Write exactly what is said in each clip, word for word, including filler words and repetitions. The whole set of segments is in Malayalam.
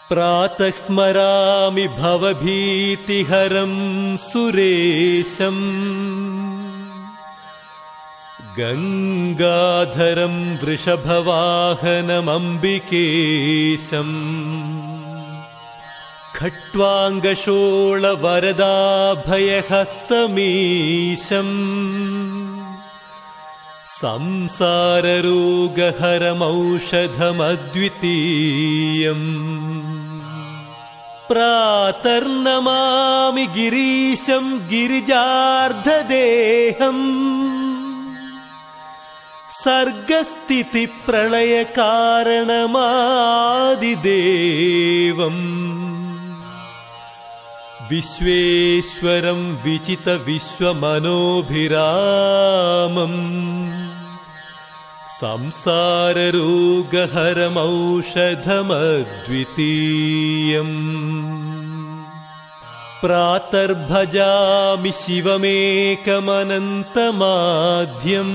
പ്രാതഃ സ്മരാമി ഭവഭീതിഹരം സുരേശം ഗംഗാധരം വൃഷഭവാഹനമംബികേശം ഖട്വാംഗശോളവരദാഭയഹസ്തമീശം സംസാരരോഗഹരമൗഷധമദ്വിതീയം പ്രാതർനമാമി ഗിരീശം ഗിരിജാർദ്ധദേഹം സർഗസ്ഥിതി പ്രളയകാരണമാദിദേവം വിശ്വേശ്വരം വിചിത വിശ്വമനോഭിരാമം സംസാരരോഗഹരമൗഷധമദ്വിതീയം പ്രാതർഭജാമി ശിവമേകമനന്തമാദ്യം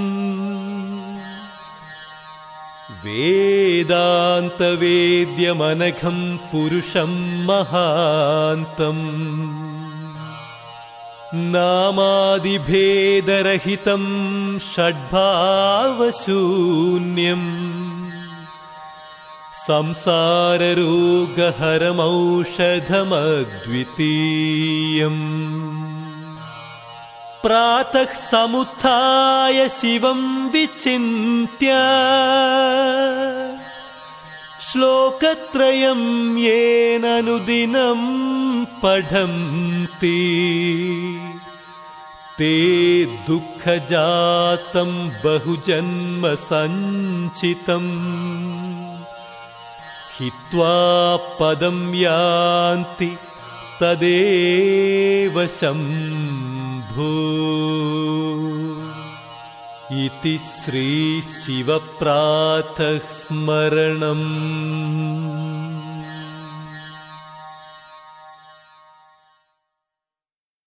വേദാന്തവേദ്യമനഘം പുരുഷം മഹാന്തം നാമാദിഭേദരഹിതം ഷഡ്ഭാവശൂന്യം സംസാരരോഗഹരമൗഷധമദ്വിതീയം പ്രാതഃ സമുത്ഥായ ശിവം വിചിന്ത്യ ശ്ലോകത്രയം യേനനുദിനം പഠന്തി തേ ദുഃഖജാതം ബഹുജന്മ സഞ്ചിതം ഹിത്വാ പദം യാന്തി തദേവ ശംഭോ ഇതി ശ്രീ ശിവപ്രാതഃ സ്മരണം.